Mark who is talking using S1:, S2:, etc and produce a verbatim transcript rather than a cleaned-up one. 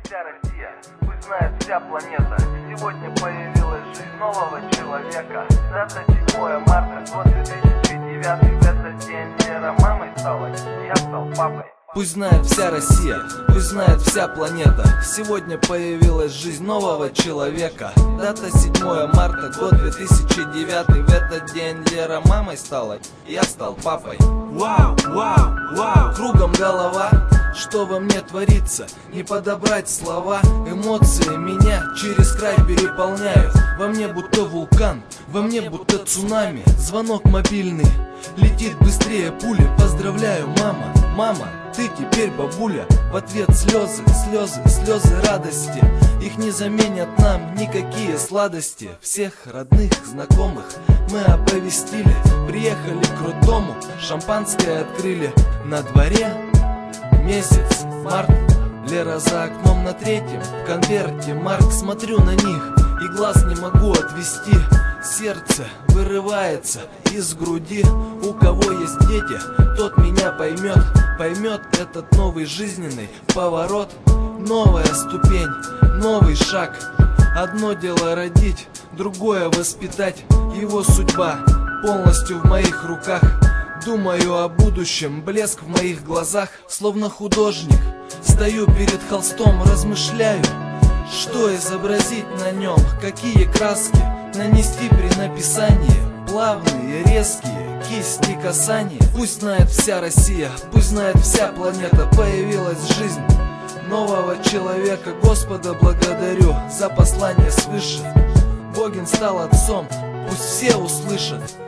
S1: вся Россия, пусть знает вся планета. Сегодня появилась жизнь нового человека. Дата седьмое марта, год две тысячи девятый. В этот день Лера мамой стала, я стал папой.
S2: Пусть знает вся Россия, пусть знает вся планета. Сегодня появилась жизнь нового человека. Дата седьмое марта, год две тысячи девятый. В этот день Лера мамой стала, я стал папой. Вау, вау, вау, кругом голова. Что во мне творится, не подобрать слова. Эмоции меня через край переполняют. Во мне будто вулкан, во мне будто цунами. Звонок мобильный, летит быстрее пули. Поздравляю, мама, мама, ты теперь бабуля. В ответ слезы, слезы, слезы радости. Их не заменят нам никакие сладости. Всех родных, знакомых мы оповестили. Приехали к роддому, шампанское открыли. На дворе месяц март, Лера за окном на третьем, в конверте марк. Смотрю на них и глаз не могу отвести. Сердце вырывается из груди. У кого есть дети, тот меня поймет. Поймет этот новый жизненный поворот. Новая ступень, новый шаг. Одно дело родить, другое воспитать. Его судьба полностью в моих руках. Думаю о будущем, блеск в моих глазах. Словно художник, стою перед холстом, размышляю, что изобразить на нем, какие краски нанести при написании. Плавные, резкие, кисти касания. Пусть знает вся Россия, пусть знает вся планета. Появилась жизнь нового человека. Господа благодарю за послание свыше. Богин стал отцом, пусть все услышат.